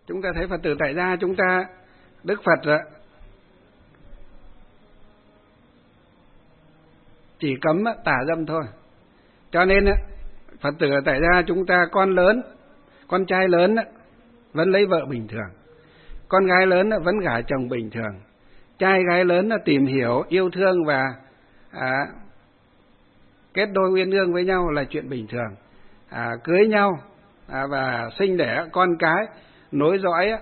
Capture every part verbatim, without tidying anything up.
Chúng ta thấy Phật tử tại gia chúng ta, Đức Phật chỉ cấm tà dâm thôi. Cho nên Phật tử tại gia chúng ta, con lớn, con trai lớn vẫn lấy vợ bình thường, con gái lớn vẫn gả chồng bình thường, trai gái lớn tìm hiểu, yêu thương và à, kết đôi uyên ương với nhau là chuyện bình thường. À, cưới nhau à, và sinh đẻ con cái, nối dõi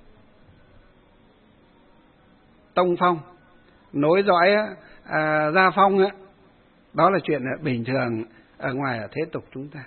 tông phong, nối dõi à, gia phong, đó là chuyện bình thường ở ngoài ở thế tục chúng ta.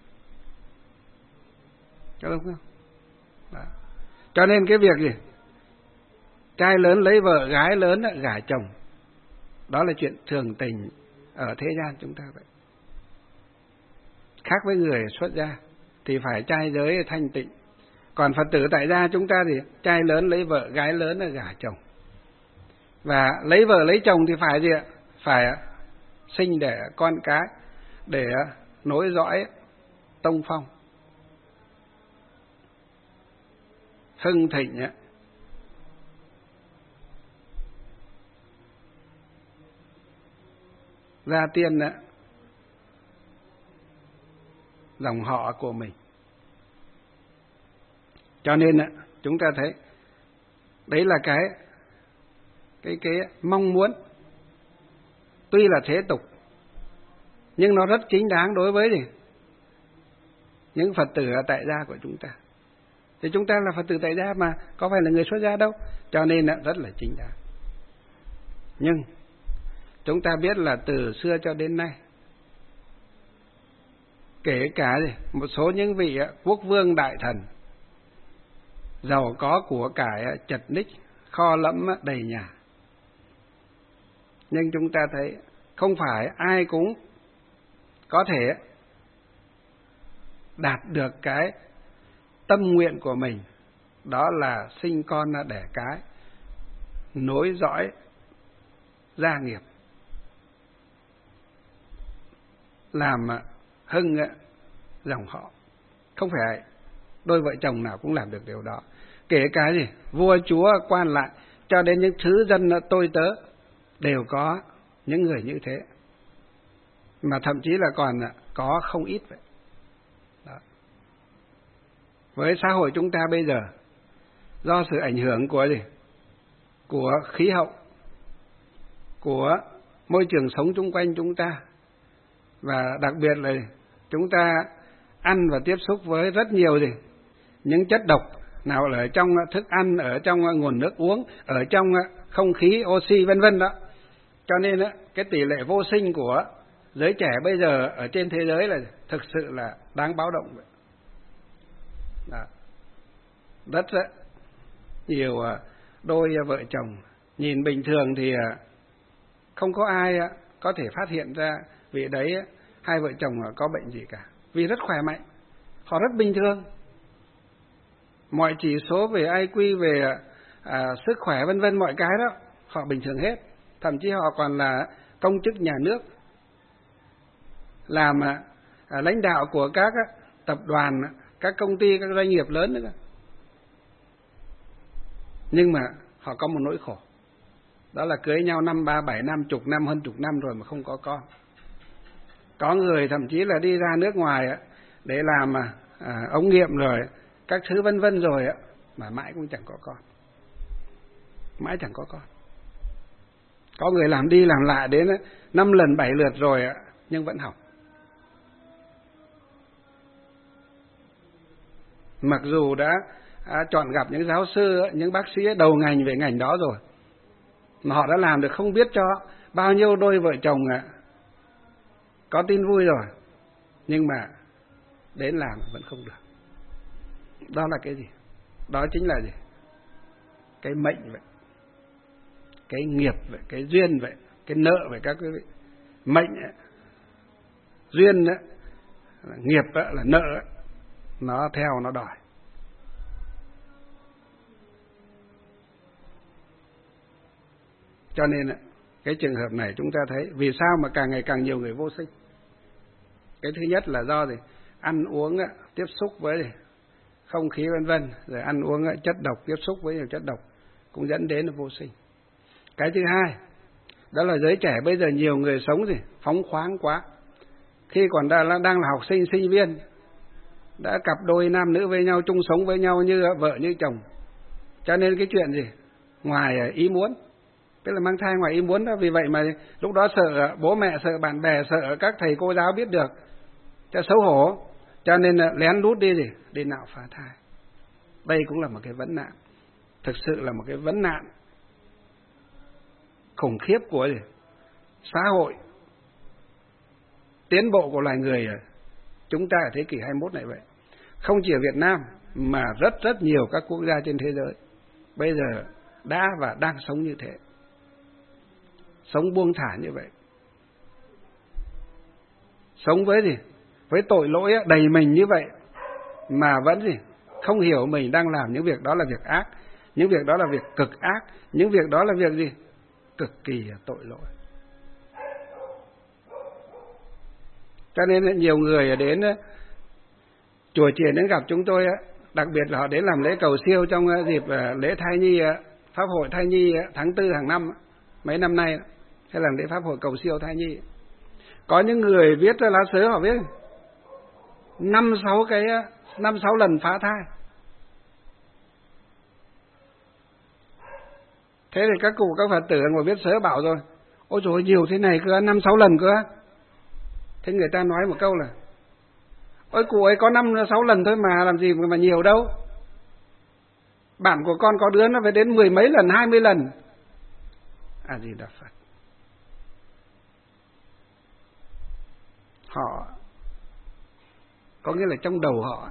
Có đúng không? Đó. Cho nên cái việc gì? Trai lớn lấy vợ, gái lớn gả chồng, đó là chuyện thường tình ở thế gian chúng ta vậy. Khác với người xuất gia thì phải trai giới thanh tịnh. Còn Phật tử tại gia chúng ta thì trai lớn lấy vợ, gái lớn là gả chồng. Và lấy vợ lấy chồng thì phải gì ạ? Phải sinh đẻ con cái để nối dõi tông phong, hưng thịnh ấy. Gia tiên ấy, dòng họ của mình. Cho nên ấy, chúng ta thấy đấy là cái cái cái mong muốn, tuy là thế tục nhưng nó rất chính đáng đối với gì? Những Phật tử tại gia của chúng ta. Thì chúng ta là Phật tử tại gia mà, có phải là người xuất gia đâu, cho nên là rất là chính đáng. Nhưng chúng ta biết là từ xưa cho đến nay, kể cả gì, một số những vị quốc vương đại thần giàu có của cải chật ních, kho lẫm đầy nhà, nhưng chúng ta thấy không phải ai cũng có thể đạt được cái tâm nguyện của mình, đó là sinh con đẻ cái, nối dõi gia nghiệp, làm hưng dòng họ. Không phải đôi vợ chồng nào cũng làm được điều đó. Kể cả gì, vua chúa quan lại cho đến những thứ dân tôi tớ đều có những người như thế, mà thậm chí là còn có không ít vậy. Đó. Với xã hội chúng ta bây giờ, do sự ảnh hưởng của gì? Của khí hậu, của môi trường sống chung quanh chúng ta, và đặc biệt là chúng ta ăn và tiếp xúc với rất nhiều gì? Những chất độc, nào là ở trong thức ăn, ở trong nguồn nước uống, ở trong không khí, oxy vân vân đó. Cho nên cái tỷ lệ vô sinh của giới trẻ bây giờ ở trên thế giới là thực sự là đáng báo động vậy. Đó. Rất nhiều đôi vợ chồng nhìn bình thường thì không có ai có thể phát hiện ra vì đấy hai vợ chồng có bệnh gì cả, vì rất khỏe mạnh, họ rất bình thường, mọi chỉ số về I Q, về à, sức khỏe vân vân, mọi cái đó họ bình thường hết. Thậm chí họ còn là công chức nhà nước, làm à, lãnh đạo của các á, tập đoàn, các công ty, các doanh nghiệp lớn nữa. Nhưng mà họ có một nỗi khổ, đó là cưới nhau năm ba bảy năm, chục năm, hơn chục năm rồi mà không có con. Có người thậm chí là đi ra nước ngoài á, để làm à, ống nghiệm rồi các thứ vân vân rồi á, mà mãi cũng chẳng có con, mãi chẳng có con. Có người làm đi làm lại đến năm lần bảy lượt rồi á, nhưng vẫn học. Mặc dù đã à, chọn gặp những giáo sư, những bác sĩ đầu ngành về ngành đó rồi, mà họ đã làm được không biết cho bao nhiêu đôi vợ chồng à, có tin vui rồi, nhưng mà đến làm vẫn không được. Đó là cái gì? Đó chính là gì? Cái mệnh vậy, cái nghiệp vậy, cái duyên vậy, cái nợ vậy các quý vị. Mệnh ấy, duyên ấy, nghiệp ấy, là nợ ấy, nó theo nó đòi. Cho nên ấy, cái trường hợp này chúng ta thấy vì sao mà càng ngày càng nhiều người vô sinh. Cái thứ nhất là do gì? Ăn uống ấy, tiếp xúc với gì? không khí vân vân, rồi ăn uống chất độc, tiếp xúc với nhiều chất độc cũng dẫn đến là vô sinh. Cái thứ hai, đó là giới trẻ bây giờ nhiều người sống gì phóng khoáng quá. Khi còn đang, đang là học sinh, sinh viên, đã cặp đôi nam nữ với nhau, chung sống với nhau như vợ như chồng. Cho nên cái chuyện gì ngoài ý muốn, tức là mang thai ngoài ý muốn đó. Vì vậy mà lúc đó sợ bố mẹ, sợ bạn bè, sợ các thầy cô giáo biết được, cho xấu hổ, cho nên là lén lút đi gì đi nạo phá thai. Đây cũng là một cái vấn nạn, thực sự là một cái vấn nạn khủng khiếp của gì xã hội, tiến bộ của loài người chúng ta ở thế kỷ hai mươi mốt này vậy. Không chỉ ở Việt Nam mà rất rất nhiều các quốc gia trên thế giới bây giờ đã và đang sống như thế, sống buông thả như vậy, sống với gì với tội lỗi đầy mình như vậy mà vẫn gì không hiểu mình đang làm những việc đó là việc ác, những việc đó là việc cực ác, những việc đó là việc gì cực kỳ tội lỗi. Cho nên nhiều người đến chùa chiền đến gặp chúng tôi, đặc biệt là họ đến làm lễ cầu siêu trong dịp lễ thai nhi, pháp hội thai nhi tháng tư hàng năm, mấy năm nay hay làm lễ pháp hội cầu siêu thai nhi. Có những người viết lá sớ, họ viết năm sáu cái năm sáu lần phá thai. Thế thì các cụ các Phật tử ngồi viết sớ bảo rồi, ôi trời nhiều thế này cơ, năm sáu lần cơ. Thế người ta nói một câu là, ôi cụ ấy có năm sáu lần thôi mà, làm gì mà nhiều đâu. Bạn của con có đứa nó phải đến mười mấy lần, hai mươi lần. À gì Đà Phật. Họ có nghĩa là trong đầu họ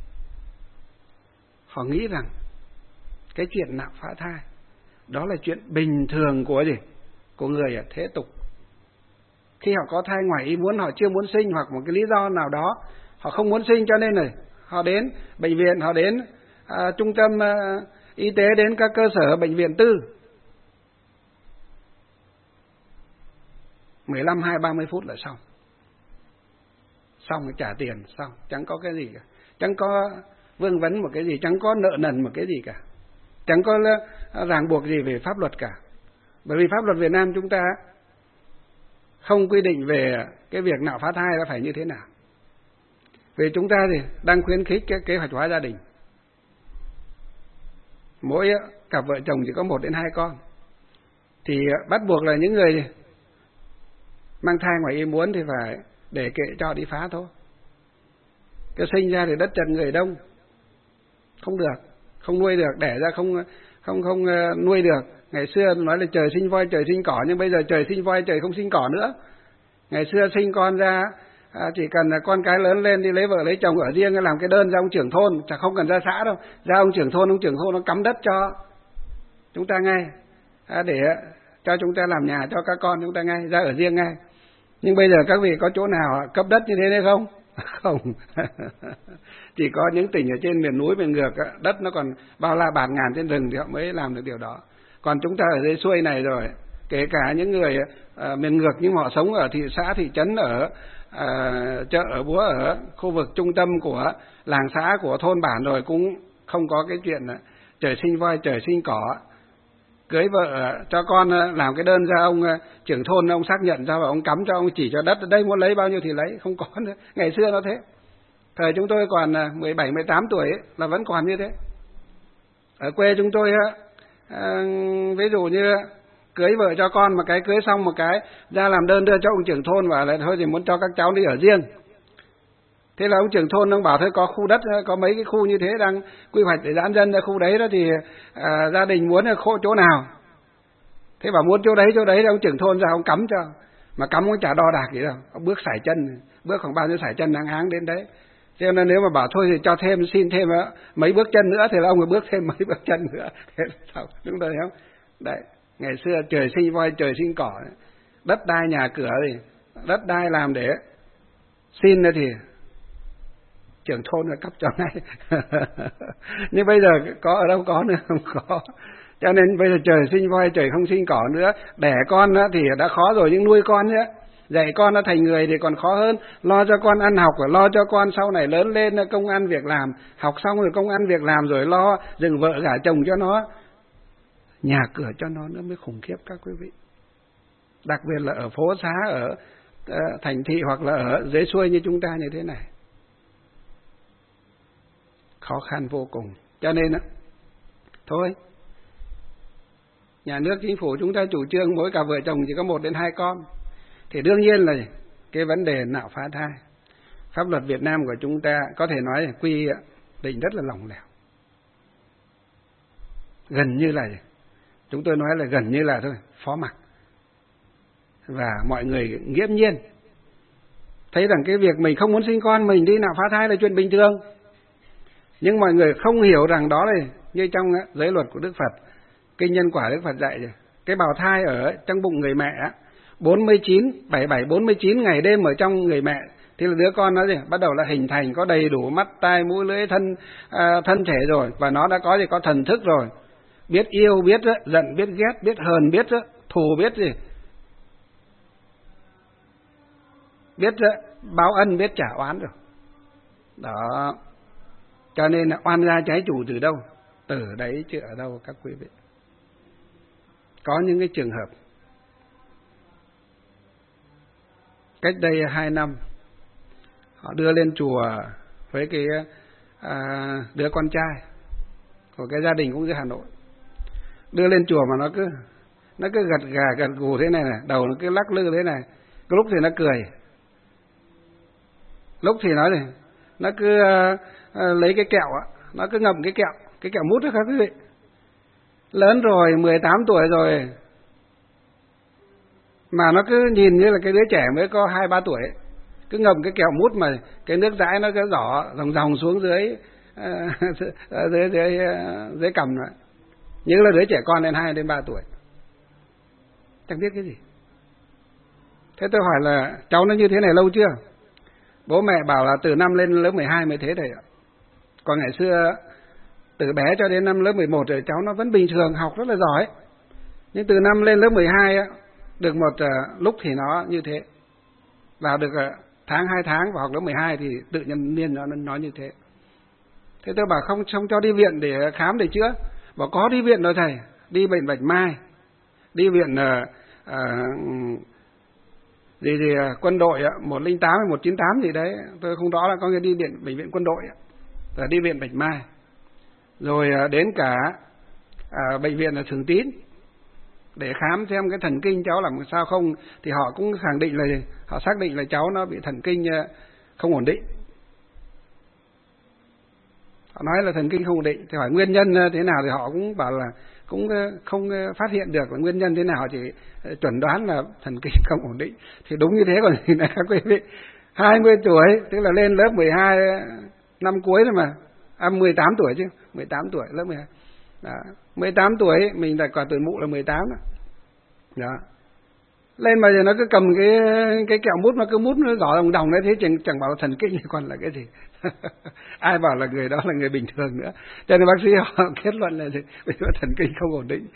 họ nghĩ rằng cái chuyện nạo phá thai đó là chuyện bình thường của gì của người ở thế tục. Khi họ có thai ngoài ý muốn, họ chưa muốn sinh hoặc một cái lý do nào đó họ không muốn sinh, cho nên này họ đến bệnh viện, họ đến à, trung tâm à, y tế, đến các cơ sở bệnh viện tư, mười lăm, hai, ba mươi phút là xong. Xong rồi trả tiền, xong, chẳng có cái gì cả, chẳng có vương vấn một cái gì, chẳng có nợ nần một cái gì cả, chẳng có ràng buộc gì về pháp luật cả. Bởi vì pháp luật Việt Nam chúng ta không quy định về cái việc nạo phá thai là phải như thế nào. Vì chúng ta thì đang khuyến khích cái kế hoạch hóa gia đình. Mỗi cặp vợ chồng chỉ có một đến hai con, thì bắt buộc là những người mang thai ngoài ý muốn thì phải để kệ cho đi phá thôi. Cái sinh ra thì đất trần người đông, không được, không nuôi được, đẻ ra không không không nuôi được. Ngày xưa nói là trời sinh voi trời sinh cỏ, nhưng bây giờ trời sinh voi trời không sinh cỏ nữa. Ngày xưa sinh con ra à, chỉ cần là con cái lớn lên đi lấy vợ lấy chồng ở riêng, làm cái đơn ra ông trưởng thôn, chẳng không cần ra xã đâu, ra ông trưởng thôn, ông trưởng thôn nó cắm đất cho chúng ta ngay, à, để cho chúng ta làm nhà cho các con chúng ta ngay, ra ở riêng ngay. Nhưng bây giờ các vị có chỗ nào cấp đất như thế đấy không? Không. Chỉ có những tỉnh ở trên miền núi, miền ngược, đất nó còn bao la bạt ngàn trên rừng thì họ mới làm được điều đó. Còn chúng ta ở dưới xuôi này rồi, kể cả những người uh, miền ngược nhưng họ sống ở thị xã, thị trấn, ở uh, chợ, ở búa, ở khu vực trung tâm của làng xã, của thôn bản rồi, cũng không có cái chuyện uh, trời sinh voi trời sinh cỏ. Cưới vợ cho con làm cái đơn ra ông trưởng thôn, ông xác nhận ra và ông cắm cho, ông chỉ cho đất, đây muốn lấy bao nhiêu thì lấy, không có nữa. Ngày xưa nó thế. Thời chúng tôi còn mười bảy, mười tám tuổi ấy, là vẫn còn như thế. Ở quê chúng tôi à, ví dụ như cưới vợ cho con, một cái cưới xong một cái ra làm đơn đưa cho ông trưởng thôn và lại thôi thì muốn cho các cháu đi ở riêng. Thế là ông trưởng thôn ông bảo thôi có khu đất, có mấy cái khu như thế đang quy hoạch để giãn dân ở khu đấy đó, thì à, gia đình muốn ở khu chỗ nào. Thế bảo muốn chỗ đấy chỗ đấy, ông trưởng thôn ra ông cắm cho, mà cắm cũng chả đo đạc gì đâu, ông bước sải chân, bước khoảng bao nhiêu sải chân ngang áng đến đấy. Cho nên nếu mà bảo thôi thì cho thêm, xin thêm mấy bước chân nữa thì là ông phải bước thêm mấy bước chân nữa. Thế sao đúng rồi không? Đấy, ngày xưa trời sinh voi trời sinh cỏ, đất đai nhà cửa thì đất đai làm để xin thì trưởng thôn là cấp cho ngay. Nhưng bây giờ có ở đâu có nữa, không có. Cho nên bây giờ trời sinh voi trời không sinh cỏ nữa. Đẻ con thì đã khó rồi, nhưng nuôi con nữa, Dạy con nó thành người thì còn khó hơn, lo cho con ăn học, lo cho con sau này lớn lên công ăn việc làm, học xong rồi công ăn việc làm rồi lo dựng vợ gả chồng cho nó, nhà cửa cho nó nữa mới khủng khiếp các quý vị. Đặc biệt là ở phố xá, ở uh, thành thị hoặc là ở dưới xuôi như chúng ta như thế này. Khó khăn vô cùng. Cho nên thôi, nhà nước chính phủ chúng ta chủ trương mỗi cặp vợ chồng chỉ có một đến hai con, thì đương nhiên là cái vấn đề nạo phá thai, pháp luật Việt Nam của chúng ta có thể nói là quy định rất là lỏng lẻo, gần như là chúng tôi nói là gần như là thôi phó mặc, và mọi người nghiễm nhiên thấy rằng cái việc mình không muốn sinh con, mình đi nạo phá thai là chuyện bình thường. Nhưng mọi người không hiểu rằng đó là như trong giới luật của Đức Phật, kinh nhân quả Đức Phật dạy rồi, cái bào thai ở trong bụng người mẹ bốn mươi chín, bảy mươi bảy, bốn mươi chín ngày đêm ở trong người mẹ thì là đứa con nó gì bắt đầu là hình thành, có đầy đủ mắt tai mũi lưỡi thân à, thân thể rồi, và nó đã có gì có thần thức rồi, biết yêu, biết giận, biết ghét, biết hờn, biết thù, biết gì, biết báo ân, biết trả oán rồi. Đó. Cho nên là oan gia trái chủ từ đâu? Từ đấy chứ ở đâu các quý vị. Có những cái trường hợp cách đây hai năm họ đưa lên chùa với cái à, đứa con trai của cái gia đình cũng như Hà Nội, đưa lên chùa mà nó cứ nó cứ gật gà gật gù thế này này, đầu nó cứ lắc lư thế này, cái lúc thì nó cười, lúc thì nói này nó cứ uh, uh, lấy cái kẹo á, nó cứ ngậm cái kẹo, cái kẹo mút đó các quý vị. Lớn rồi, mười tám tuổi rồi mà nó cứ nhìn như là cái đứa trẻ mới có hai ba tuổi, cứ ngậm cái kẹo mút mà cái nước dãi nó cứ giỏ dòng dòng xuống dưới uh, dưới dưới uh, dưới cằm rồi, như là đứa trẻ con đến hai đến ba tuổi, chẳng biết cái gì. Thế tôi hỏi là cháu nó như thế này lâu chưa? Bố mẹ bảo là từ năm lên lớp mười hai mới thế thầy ạ. Còn ngày xưa từ bé cho đến năm lớp mười một rồi cháu nó vẫn bình thường, học rất là giỏi. Nhưng từ năm lên lớp mười hai á, được một uh, lúc thì nó như thế. Vào được uh, tháng, hai tháng vào học lớp mười hai thì tự nhiên nhiên nó nói như thế. Thế tôi bảo không, không cho đi viện để khám để chữa. Bảo có đi viện rồi thầy, đi bệnh Bạch Mai, đi viện uh, uh, gì gì quân đội một không tám hay một chín tám gì đấy, tôi không rõ là có người đi viện bệnh viện quân đội rồi đi viện Bạch Mai, rồi đến cả à, bệnh viện là Thường Tín để khám xem cái thần kinh cháu làm sao không, thì họ cũng khẳng định là họ xác định là cháu nó bị thần kinh không ổn định. Họ nói là thần kinh không ổn định, thì hỏi nguyên nhân thế nào thì họ cũng bảo là cũng không phát hiện được là nguyên nhân thế nào, chỉ chuẩn đoán là thần kinh không ổn định. Thì đúng như thế còn gì nữa các quý vị. hai mươi tuổi, tức là lên lớp mười hai năm cuối rồi mà. À mười tám tuổi chứ, mười tám tuổi lớp mười hai. Đó. mười tám tuổi mình đã quả tuổi mụ là mười tám đó. Đó. Lên mà giờ nó cứ cầm cái cái kẹo mút, nó cứ mút nó gõ đồng đồng đấy, thế chẳng, chẳng bảo là thần kinh thì còn là cái gì. Ai bảo là người đó là người bình thường nữa. Cho nên bác sĩ họ kết luận là vì thần kinh không ổn định.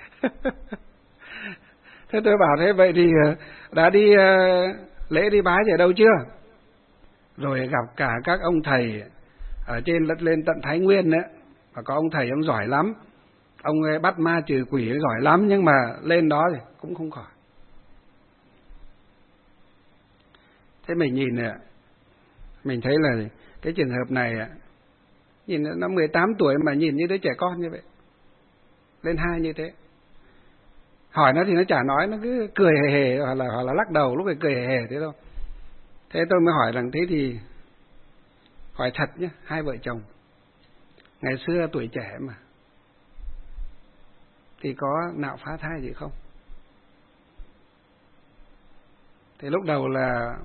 Thế tôi bảo thế vậy thì đã đi lễ đi bái ở đâu chưa? Rồi gặp cả các ông thầy ở trên lên tận Thái Nguyên nữa, và có ông thầy ông giỏi lắm, ông ấy bắt ma trừ quỷ giỏi lắm, nhưng mà lên đó thì cũng không khỏi. Thế mình nhìn mình thấy là cái trường hợp này nhìn nó mười tám tuổi mà nhìn như đứa trẻ con như vậy, lên hai như thế. Hỏi nó thì nó chả nói, nó cứ cười hề hề hoặc là, hoặc là lắc đầu, lúc này cười hề hề thế thôi. Thế tôi mới hỏi rằng thế thì hỏi thật nhé, hai vợ chồng ngày xưa tuổi trẻ mà thì có nạo phá thai gì không? Thì lúc đầu là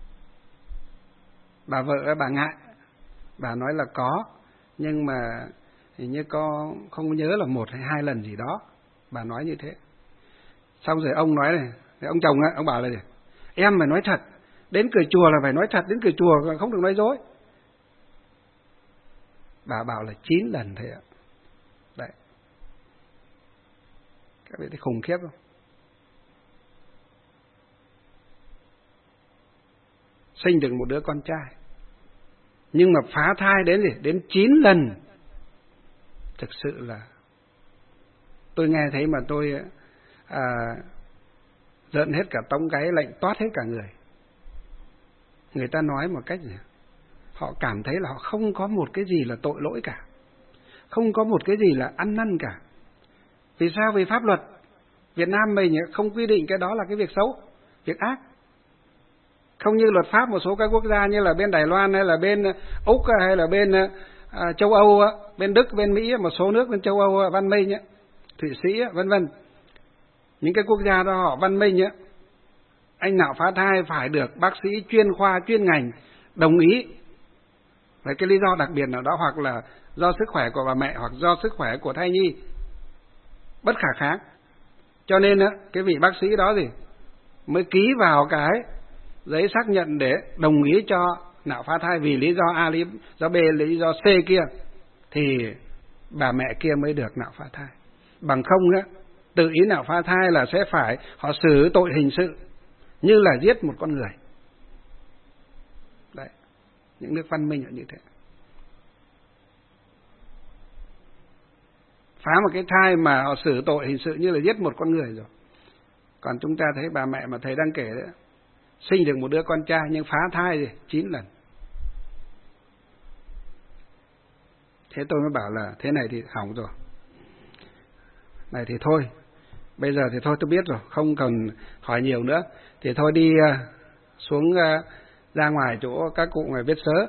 bà vợ bà ngại, bà nói là có, nhưng mà hình như có không nhớ là một hay hai lần gì đó, bà nói như thế. Xong rồi ông nói này, ông chồng ấy, ông bảo là gì? Em phải nói thật, đến cửa chùa là phải nói thật, đến cửa chùa không được nói dối. Bà bảo là chín lần thôi ạ. Đấy. Các vị thấy khủng khiếp không? sinh được một đứa con trai. Nhưng mà phá thai đến gì? Đến chín lần. Thực sự là tôi nghe thấy mà tôi à, giận hết cả tông gáy, lạnh toát hết cả người. Người ta nói một cách gì? Họ cảm thấy là họ không có một cái gì là tội lỗi cả, không có một cái gì là ăn năn cả. Vì sao? Vì pháp luật Việt Nam mình không quy định cái đó là cái việc xấu, việc ác. Không như luật pháp một số các quốc gia như là bên Đài Loan hay là bên Úc hay là bên à, châu Âu, bên Đức, bên Mỹ, một số nước bên châu Âu văn minh, Thụy Sĩ, vân vân. Những cái quốc gia đó họ văn minh, anh nào phá thai phải được bác sĩ chuyên khoa, chuyên ngành đồng ý với cái lý do đặc biệt nào đó, hoặc là do sức khỏe của bà mẹ hoặc do sức khỏe của thai nhi bất khả kháng. Cho nên cái vị bác sĩ đó gì mới ký vào cái giấy xác nhận để đồng ý cho nạo phá thai vì lý do A, lý do B, lý do C kia, thì bà mẹ kia mới được nạo phá thai. Bằng không á, tự ý nạo phá thai là sẽ phải họ xử tội hình sự như là giết một con người. Đấy, những nước văn minh là như thế. Phá một cái thai mà họ xử tội hình sự như là giết một con người rồi. Còn chúng ta thấy bà mẹ mà thầy đang kể đấy, sinh được một đứa con trai nhưng phá thai gì chín lần. Thế tôi mới bảo là thế này thì hỏng rồi. Này thì thôi, bây giờ thì thôi tôi biết rồi, không cần hỏi nhiều nữa. Thì thôi đi uh, xuống uh, ra ngoài chỗ các cụ người viết sớ,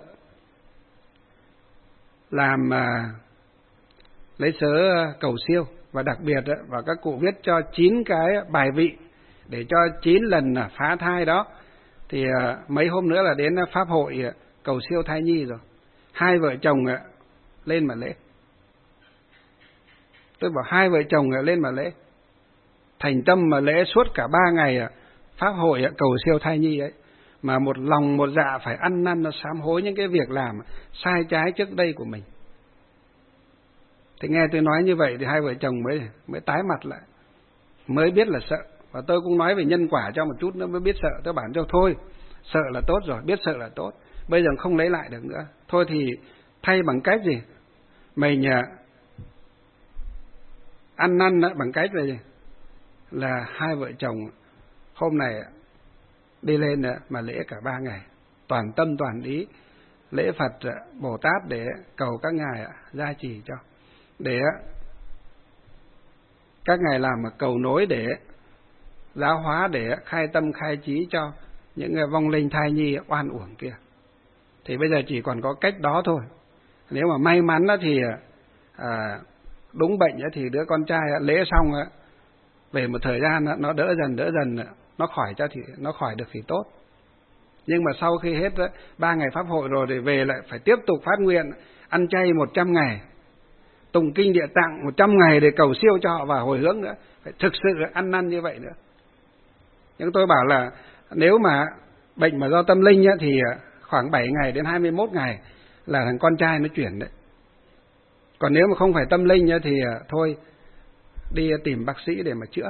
làm uh, lấy sớ uh, cầu siêu. Và đặc biệt uh, và các cụ viết cho chín cái bài vị để cho chín lần uh, phá thai đó. Thì uh, mấy hôm nữa là đến uh, pháp hội uh, cầu siêu thai nhi rồi. Hai vợ chồng uh, lên mà lễ. Tôi bảo hai vợ chồng uh, lên mà lễ, thành tâm mà lễ suốt cả ba ngày uh, pháp hội uh, cầu siêu thai nhi ấy, mà một lòng một dạ phải ăn năn sám hối những cái việc làm sai trái trước đây của mình. Thì nghe tôi nói như vậy thì hai vợ chồng mới mới tái mặt lại, mới biết là sợ. Và tôi cũng nói về nhân quả cho một chút nữa mới biết sợ. Tôi bảo cho thôi, sợ là tốt rồi, biết sợ là tốt, bây giờ không lấy lại được nữa. Thôi thì thay bằng cách gì? Mình ăn năn bằng cách là gì? Là hai vợ chồng hôm này đi lên mà lễ cả ba ngày, toàn tâm toàn ý lễ Phật Bồ Tát để cầu các ngài gia trì cho, để các ngài làm mà cầu nối để giáo hóa, để khai tâm khai trí cho những vong linh thai nhi oan uổng kia. Thì bây giờ chỉ còn có cách đó thôi. Nếu mà may mắn thì à, đúng bệnh thì đứa con trai lễ xong về một thời gian nó đỡ dần đỡ dần nó khỏi cho thì nó khỏi được thì tốt. Nhưng mà sau khi hết ba ngày pháp hội rồi thì về lại phải tiếp tục phát nguyện ăn chay một trăm ngày, tụng kinh Địa Tạng một trăm ngày để cầu siêu cho họ và hồi hướng nữa. Phải thực sự ăn năn như vậy nữa. Nhưng tôi bảo là nếu mà bệnh mà do tâm linh thì khoảng bảy ngày đến hai mươi mốt ngày là thằng con trai nó chuyển đấy. Còn nếu mà không phải tâm linh thì thôi đi tìm bác sĩ để mà chữa.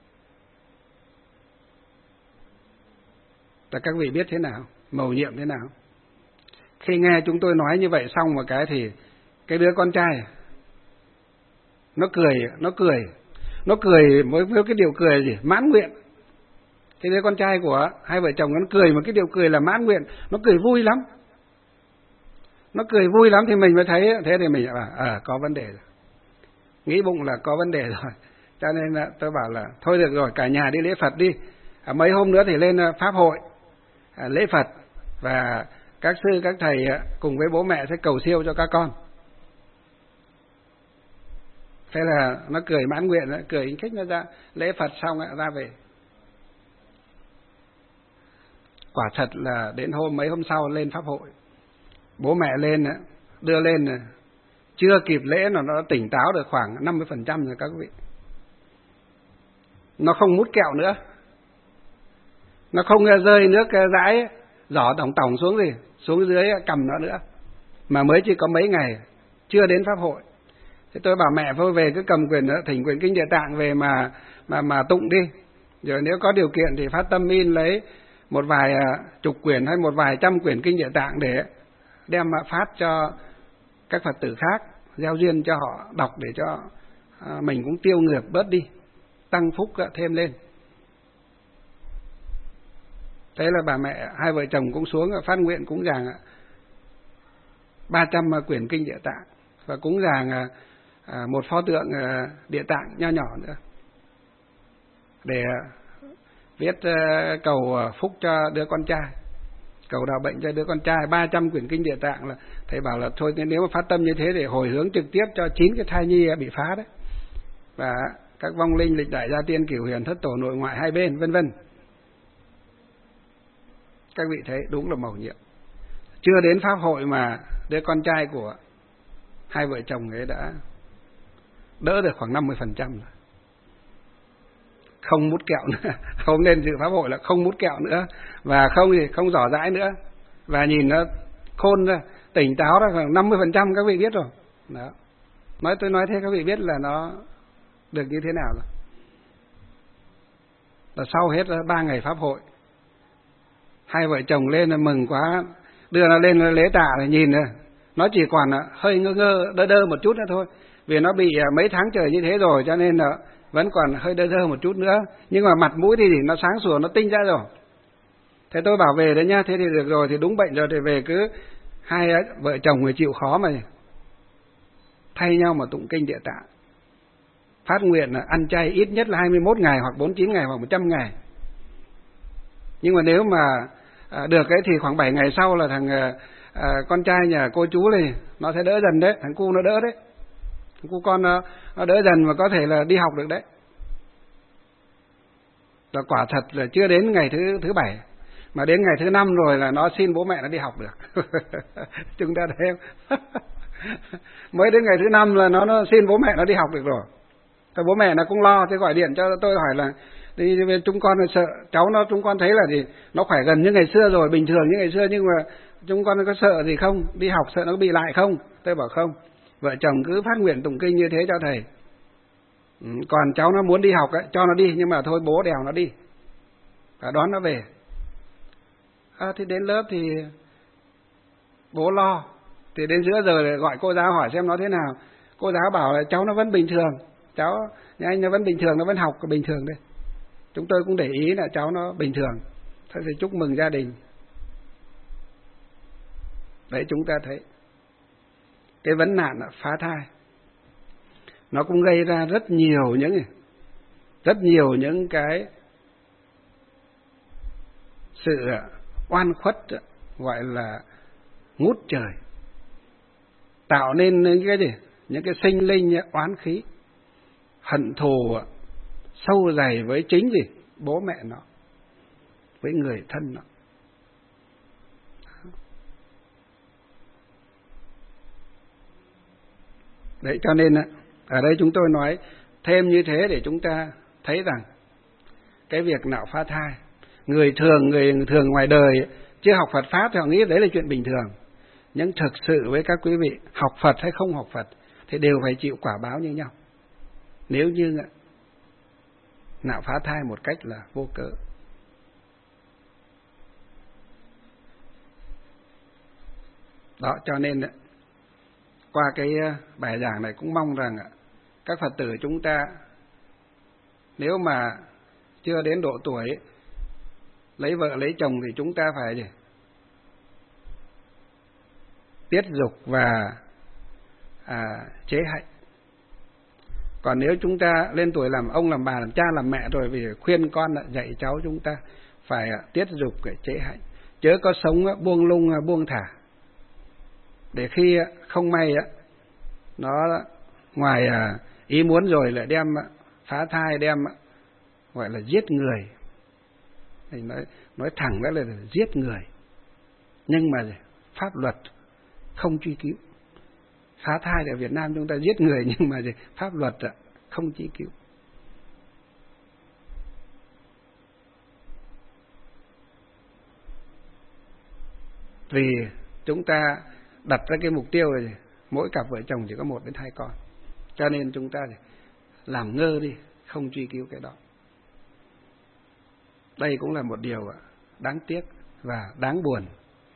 Và các vị biết thế nào, mầu nhiệm thế nào? Khi nghe chúng tôi nói như vậy xong một cái thì cái đứa con trai nó cười, nó cười, nó cười với, với cái điều cười gì? Mãn nguyện. Cái đứa con trai của hai vợ chồng nó cười một cái điều cười là mãn nguyện, nó cười vui lắm. Nó cười vui lắm thì mình mới thấy, thế thì mình bảo à, có vấn đề rồi. Nghĩ bụng là có vấn đề rồi. Cho nên là tôi bảo là thôi được rồi, cả nhà đi lễ Phật đi. À, mấy hôm nữa thì lên pháp hội à, lễ Phật, và các sư các thầy cùng với bố mẹ sẽ cầu siêu cho các con. Thế là nó cười mãn nguyện, cười khích nó ra lễ Phật xong ra về. Quả thật là đến hôm mấy hôm sau lên pháp hội, bố mẹ lên đưa lên chưa kịp lễ nó nó tỉnh táo được khoảng năm mươi phần trăm rồi các vị. Nó không mút kẹo nữa, nó không rơi nước dãi giỏ tổng tổng xuống gì xuống dưới cầm nó nữa, mà mới chỉ có mấy ngày chưa đến pháp hội. Thế tôi bảo mẹ thôi về cứ cầm quyền thỉnh quyền kinh Địa Tạng về mà mà mà tụng đi, rồi nếu có điều kiện thì phát tâm in lấy một vài chục quyển hay một vài trăm quyển kinh Địa Tạng để đem phát cho các Phật tử khác, gieo duyên cho họ đọc để cho mình cũng tiêu nghiệp bớt đi, tăng phúc thêm lên. Thế là bà mẹ hai vợ chồng cũng xuống phát nguyện cúng dường ba trăm quyển kinh Địa Tạng và cúng dường một pho tượng Địa Tạng nho nhỏ nữa để viết cầu phúc cho đứa con trai, cầu đào bệnh cho đứa con trai. Ba trăm quyển kinh Địa Tạng là thầy bảo là thôi, nếu mà phát tâm như thế để hồi hướng trực tiếp cho chín cái thai nhi bị phá đấy, và các vong linh lịch đại gia tiên cửu huyền thất tổ nội ngoại hai bên vân vân. Các vị thấy đúng là mầu nhiệm. Chưa đến pháp hội mà đứa con trai của hai vợ chồng ấy đã đỡ được khoảng năm mươi phần trăm rồi. Không mút kẹo nữa, không nên dự pháp hội là không mút kẹo nữa, và không thì không giỏ dãi nữa, và nhìn nó khôn ra, tỉnh táo ra khoảng năm mươi phần trăm, các vị biết rồi. Đó. Nói tôi nói thế các vị biết là nó được như thế nào rồi. Là sau hết ba ngày pháp hội, hai vợ chồng lên là mừng quá, đưa nó lên lễ tạ để nhìn rồi. Nó chỉ còn hơi ngơ ngơ đơ đơ một chút nữa thôi, vì nó bị mấy tháng trời như thế rồi cho nên là vẫn còn hơi đơ đơ một chút nữa, nhưng mà mặt mũi thì nó sáng sủa, nó tinh ra rồi. Thế tôi bảo về đấy nhá, thế thì được rồi, thì đúng bệnh rồi thì về, cứ hai vợ chồng người chịu khó mà thay nhau mà tụng kinh Địa Tạng, phát nguyện là ăn chay ít nhất là hai mươi mốt ngày hoặc bốn mươi chín ngày hoặc một trăm ngày. Nhưng mà nếu mà à, được ấy thì khoảng bảy ngày sau là thằng à, con trai nhà cô chú này nó sẽ đỡ dần đấy, thằng cu nó đỡ đấy, thằng cu con nó, nó đỡ dần và có thể là đi học được đấy. Và quả thật là chưa đến ngày thứ thứ bảy mà đến ngày thứ năm rồi là nó xin bố mẹ nó đi học được. Chúng ta thấy không? Mới đến ngày thứ năm là nó, nó xin bố mẹ nó đi học được rồi. Thì bố mẹ nó cũng lo, thế gọi điện cho tôi hỏi là đi chúng con sợ cháu nó, chúng con thấy là gì nó khỏe gần như ngày xưa rồi, bình thường như ngày xưa, nhưng mà chúng con có sợ gì không, đi học sợ nó bị lại không? Tôi bảo không, vợ chồng cứ phát nguyện tụng kinh như thế cho thầy. Ừ, còn cháu nó muốn đi học ấy, cho nó đi, nhưng mà thôi bố đèo nó đi và đón nó về. À, thì đến lớp thì bố lo, thì đến giữa giờ để gọi cô giáo hỏi xem nó thế nào. Cô giáo bảo là cháu nó vẫn bình thường, cháu nhà anh nó vẫn bình thường, nó vẫn học bình thường đấy. Chúng tôi cũng để ý là cháu nó bình thường. Thôi thì chúc mừng gia đình. Đấy, chúng ta thấy cái vấn nạn là phá thai, nó cũng gây ra rất nhiều những rất nhiều những cái sự oan khuất, gọi là ngút trời, tạo nên những cái gì, những cái sinh linh oán khí, hận thù sâu dày với chính gì bố mẹ nó, với người thân nó. Đấy, cho nên ở đây chúng tôi nói thêm như thế để chúng ta thấy rằng cái việc nạo phá thai, người thường người thường ngoài đời chưa học Phật pháp thì họ nghĩ đấy là chuyện bình thường, nhưng thực sự với các quý vị, học Phật hay không học Phật thì đều phải chịu quả báo như nhau nếu như nạo phá thai một cách là vô cớ. Đó, cho nên qua cái bài giảng này cũng mong rằng các Phật tử chúng ta nếu mà chưa đến độ tuổi lấy vợ lấy chồng thì chúng ta phải gì? Tiết dục và à, chế hạnh. Còn nếu chúng ta lên tuổi làm ông, làm bà, làm cha, làm mẹ rồi, vì khuyên con dạy cháu chúng ta phải tiết dục để chế hạnh, chớ có sống buông lung buông thả, để khi không may nó ngoài ý muốn rồi lại đem phá thai, đem gọi là giết người. Mình nói nói thẳng đó là giết người, nhưng mà pháp luật không truy cứu. Phá thai ở Việt Nam chúng ta giết người, nhưng mà pháp luật không truy cứu. Vì chúng ta đặt ra cái mục tiêu là mỗi cặp vợ chồng chỉ có một đến hai con, cho nên chúng ta làm ngơ đi, không truy cứu cái đó. Đây cũng là một điều đáng tiếc và đáng buồn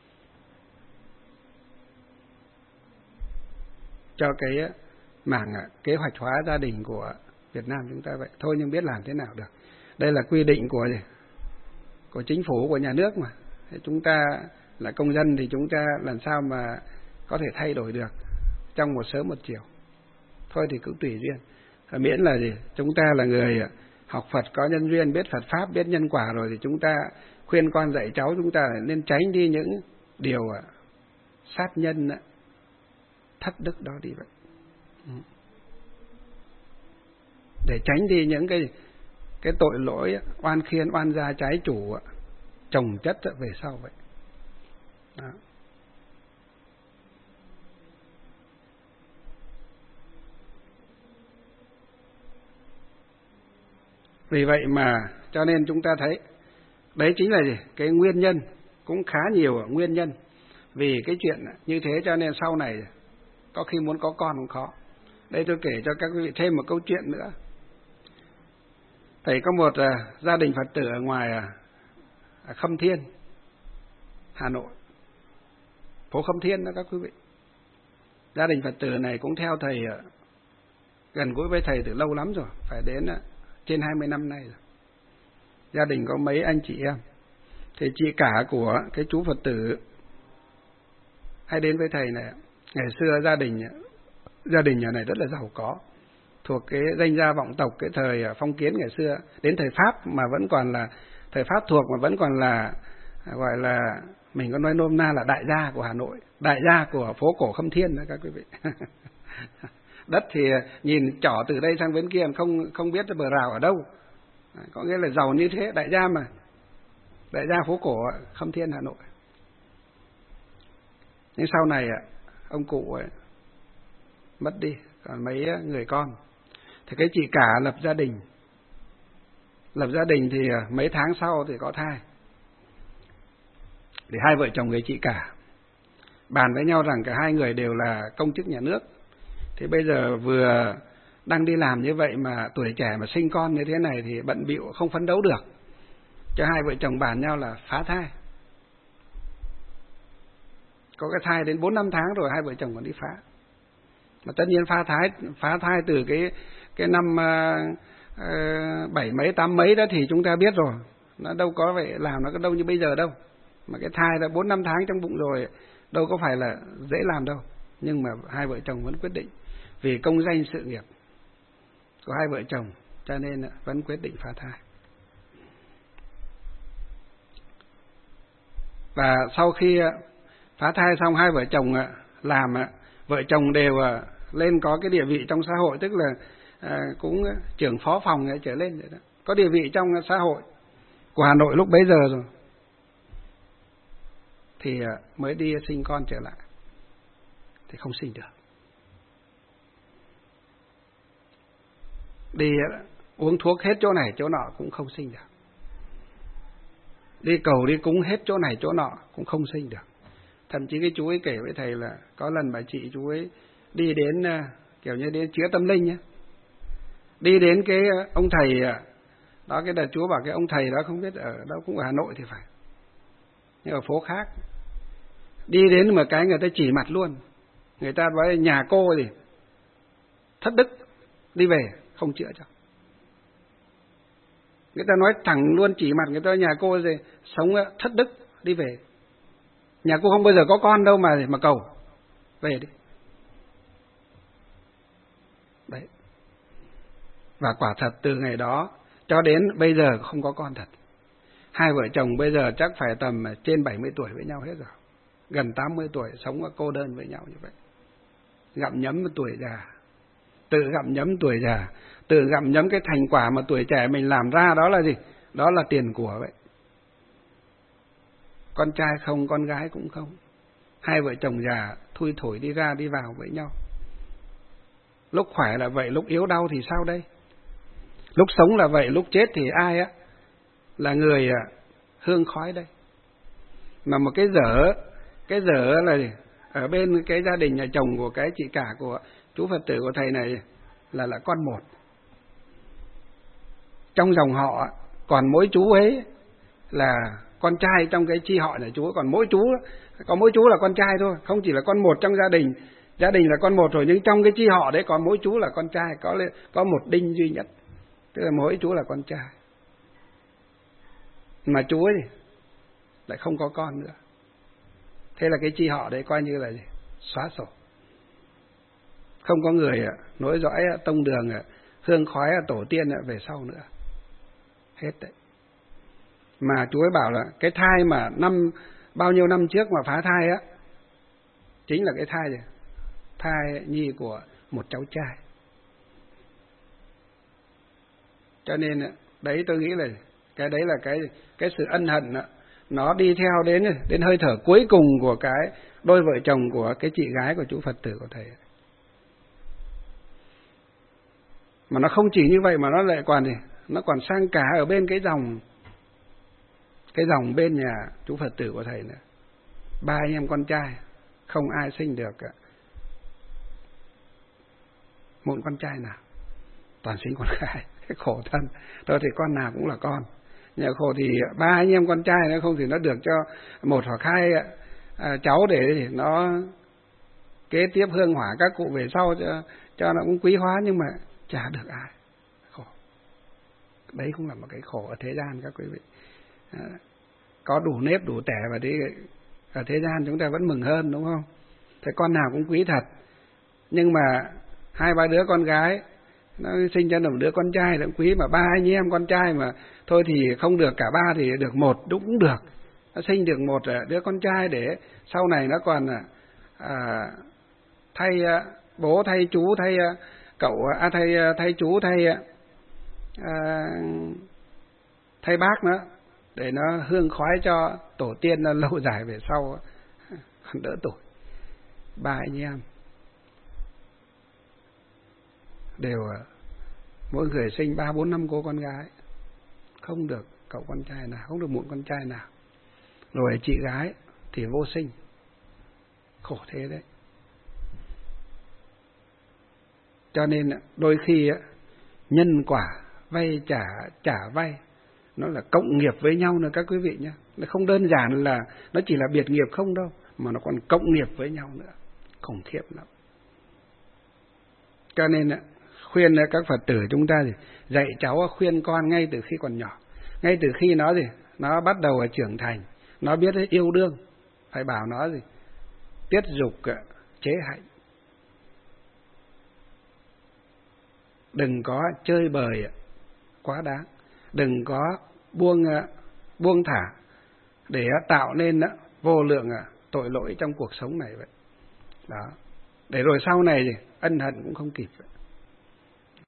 cho cái mảng kế hoạch hóa gia đình của Việt Nam chúng ta vậy. Thôi nhưng biết làm thế nào được. Đây là quy định của của chính phủ, của nhà nước mà. Chúng ta là công dân thì chúng ta làm sao mà có thể thay đổi được trong một sớm một chiều. Thôi thì cứ tùy duyên. Miễn là gì? Chúng ta là người học Phật có nhân duyên, biết Phật Pháp, biết nhân quả rồi thì chúng ta khuyên con dạy cháu chúng ta nên tránh đi những điều sát nhân, thất đức đó đi vậy. Để tránh đi những cái cái tội lỗi oan khiên, oan gia trái chủ chồng chất về sau vậy. Đó. Vì vậy mà cho nên chúng ta thấy đấy chính là gì? Cái nguyên nhân cũng khá nhiều nguyên nhân. Vì cái chuyện như thế cho nên sau này có khi muốn có con cũng khó. Đây tôi kể cho các quý vị thêm một câu chuyện nữa. Thầy có một uh, gia đình Phật tử ở ngoài uh, Khâm Thiên, Hà Nội, phố Khâm Thiên đó các quý vị. Gia đình Phật tử này cũng theo thầy uh, gần gũi với thầy từ lâu lắm rồi, phải đến uh, trên hai mươi năm nay rồi. Gia đình có mấy anh chị em. Thì chị cả của cái chú Phật tử hay đến với thầy này, ngày xưa gia đình gia đình nhà này rất là giàu có, thuộc cái danh gia vọng tộc cái thời phong kiến ngày xưa, đến thời Pháp mà vẫn còn là thời Pháp thuộc mà vẫn còn là gọi là mình có nói nôm na là đại gia của Hà Nội, đại gia của phố cổ Khâm Thiên đó các quý vị. Đất thì nhìn trỏ từ đây sang bên kia không không biết bờ rào ở đâu, có nghĩa là giàu như thế, đại gia mà, đại gia phố cổ Khâm Thiên Hà Nội. Nhưng sau này ông cụ ấy mất đi, còn mấy người con. Thì cái chị cả lập gia đình. Lập gia đình thì mấy tháng sau thì có thai. Thì hai vợ chồng người chị cả bàn với nhau rằng cả hai người đều là công chức nhà nước. Thì bây giờ vừa đang đi làm như vậy mà tuổi trẻ mà sinh con như thế này thì bận bịu không phấn đấu được. Cho hai vợ chồng bàn nhau là phá thai. Có cái thai đến bốn năm tháng rồi hai vợ chồng còn đi phá. Mà tất nhiên phá thai phá thai từ cái cái năm uh, bảy mấy tám mấy đó thì chúng ta biết rồi, nó đâu có vậy làm nó có đâu như bây giờ đâu. Mà cái thai đã bốn năm tháng trong bụng rồi đâu có phải là dễ làm đâu. Nhưng mà hai vợ chồng vẫn quyết định vì công danh sự nghiệp của hai vợ chồng cho nên vẫn quyết định phá thai. Và sau khi phá thai xong hai vợ chồng làm, vợ chồng đều lên có cái địa vị trong xã hội, tức là à, cũng trưởng phó phòng trở lên vậy đó. Có địa vị trong xã hội của Hà Nội lúc bấy giờ rồi. Thì mới đi sinh con trở lại thì không sinh được. Đi uống thuốc hết chỗ này chỗ nọ cũng không sinh được. Đi cầu đi cúng hết chỗ này chỗ nọ cũng không sinh được. Thậm chí cái chú ấy kể với thầy là có lần bà chị chú ấy đi đến kiểu như đến chứa tâm linh nhé, đi đến cái ông thầy đó, cái đợt chúa bảo cái ông thầy đó không biết ở đâu, cũng ở Hà Nội thì phải, nhưng ở phố khác. Đi đến mà cái người ta chỉ mặt luôn, người ta nói nhà cô gì thất đức, đi về không chữa cho. Người ta nói thẳng luôn, chỉ mặt người ta, nhà cô gì sống thất đức, đi về. Nhà cô không bao giờ có con đâu mà mà cầu, về đi. Đấy. Và quả thật từ ngày đó cho đến bây giờ không có con thật. Hai vợ chồng bây giờ chắc phải tầm trên bảy mươi tuổi với nhau hết rồi. Gần tám mươi tuổi sống cô đơn với nhau như vậy. Gặm nhấm tuổi già. Tự gặm nhấm tuổi già. Tự gặm nhấm cái thành quả mà tuổi trẻ mình làm ra, đó là gì? Đó là tiền của vậy. Con trai không, con gái cũng không. Hai vợ chồng già thui thổi đi ra đi vào với nhau. Lúc khỏe là vậy, lúc yếu đau thì sao đây? Lúc sống là vậy, lúc chết thì ai á là người hương khói đây? Mà một cái dở, cái dở là ở bên cái gia đình nhà chồng của cái chị cả của chú Phật tử của thầy này là là con một. Trong dòng họ còn mỗi chú ấy là con trai trong cái chi họ này chú, còn mỗi chú có mỗi chú là con trai thôi, không chỉ là con một trong gia đình. Gia đình là con một rồi, nhưng trong cái chi họ đấy còn mỗi chú là con trai, có có một đinh duy nhất, tức là mỗi chú là con trai. Mà chú ấy thì lại không có con nữa. Thế là cái chi họ đấy coi như là gì? Xóa sổ. Không có người nối dõi tông đường hương khói tổ tiên về sau nữa. Hết đấy. Mà chú ấy bảo là cái thai mà năm bao nhiêu năm trước mà phá thai á, chính là cái thai gì? Thai nhi của một cháu trai. Cho nên đấy tôi nghĩ là cái đấy là cái cái sự ân hận đó, nó đi theo đến đến hơi thở cuối cùng của cái đôi vợ chồng của cái chị gái của chú Phật tử của thầy. Mà nó không chỉ như vậy mà nó lại còn gì? Nó còn sang cả ở bên cái dòng cái dòng bên nhà chú Phật tử của thầy nữa. Ba anh em con trai không ai sinh được một con trai nào, toàn sinh con gái. Khổ thân. Tôi thì con nào cũng là con. Nhà khổ thì ba anh em con trai nó không thì nó được cho một hoặc hai à, cháu để nó kế tiếp hương hỏa các cụ về sau cho, cho nó cũng quý hóa, nhưng mà chả được ai. Khổ. Đấy cũng là một cái khổ ở thế gian các quý vị. À, có đủ nếp đủ tẻ và đi ở thế gian chúng ta vẫn mừng hơn, đúng không? Thế con nào cũng quý thật, nhưng mà hai ba đứa con gái nó sinh cho một đứa con trai cũng quý, mà ba anh em con trai mà thôi thì không được cả ba thì được một đúng cũng được. Nó sinh được một đứa con trai để sau này nó còn à, thay bố thay chú thay cậu à, thay thay chú thay à, thay bác nữa, để nó hương khói cho tổ tiên nó lâu dài về sau đỡ tuổi. Ba anh em đều mỗi người sinh ba bốn năm cô con gái, không được cậu con trai nào, không được một con trai nào. Rồi chị gái thì vô sinh, khổ thế đấy. Cho nên đôi khi nhân quả vay trả trả vay nó là cộng nghiệp với nhau nữa các quý vị nhé. Nó không đơn giản là nó chỉ là biệt nghiệp không đâu, mà nó còn cộng nghiệp với nhau nữa, khủng khiếp lắm. Cho nên khuyên các Phật tử chúng ta gì dạy cháu, khuyên con ngay từ khi còn nhỏ, ngay từ khi nó gì nó bắt đầu trưởng thành, nó biết yêu đương, phải bảo nó gì tiết dục chế hạnh, đừng có chơi bời quá đáng, đừng có buông buông thả để tạo nên vô lượng tội lỗi trong cuộc sống này vậy. Đó, để rồi sau này gì ân hận cũng không kịp.